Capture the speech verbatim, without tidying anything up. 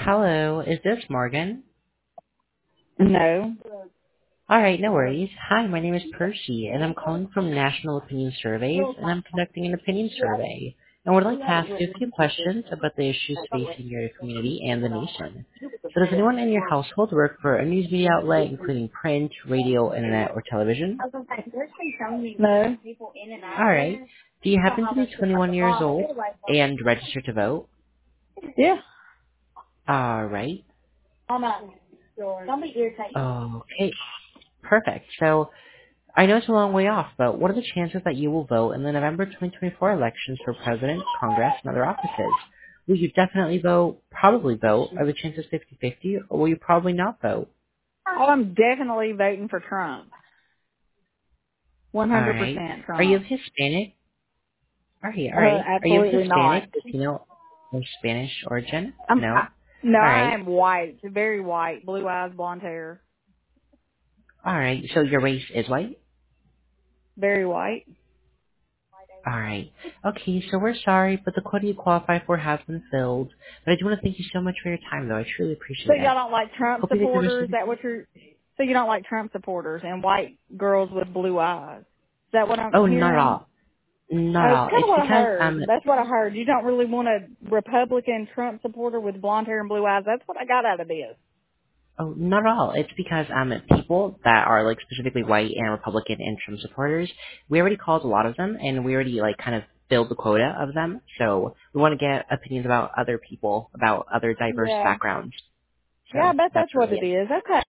Hello, is this Morgan? No. All right, no worries. Hi, my name is Percy, and I'm calling from National Opinion Surveys, and I'm conducting an opinion survey. And would like to ask you a few questions about the issues facing your community and the nation. So does anyone in your household work for a news media outlet, including print, radio, internet, or television? No. All right. Do you happen to be twenty-one years old and registered to vote? Yeah. All right. Okay, perfect. So I know it's a long way off, but what are the chances that you will vote in the November twenty twenty-four elections for President, Congress, and other offices? Will you definitely vote, probably vote? Are the chances fifty-fifty, or will you probably not vote? Oh, I'm definitely voting for Trump. All right. one hundred percent Are you of Trump. Hispanic? All right, all Uh, right. Are you of absolutely not. Hispanic, Latino, or Spanish origin? I'm, No. I, no, All I right. am white. Very white. Blue eyes, blonde hair. All right. So your race is white? Very white. All right. Okay, so we're sorry, but the quota you qualify for has been filled. But I do want to thank you so much for your time, though. I truly So appreciate y'all it. don't like Trump Hope you make the rest supporters? of Is that what you're, so you don't like Trump supporters and white girls with blue eyes? Is that what I'm Oh, not at hearing? all. Not Uh, at it's all. kind of It's what I because heard. um That's what I heard. You don't really want a Republican Trump supporter with blonde hair and blue eyes. That's what I got out of this. oh not at all. It's because um people that are like specifically white and Republican and Trump supporters, we already called a lot of them and we already like kind of filled the quota of them. So we want to get opinions about other people, about other diverse Yeah. backgrounds. Yeah, I So bet that's that's what really it it. is. Okay.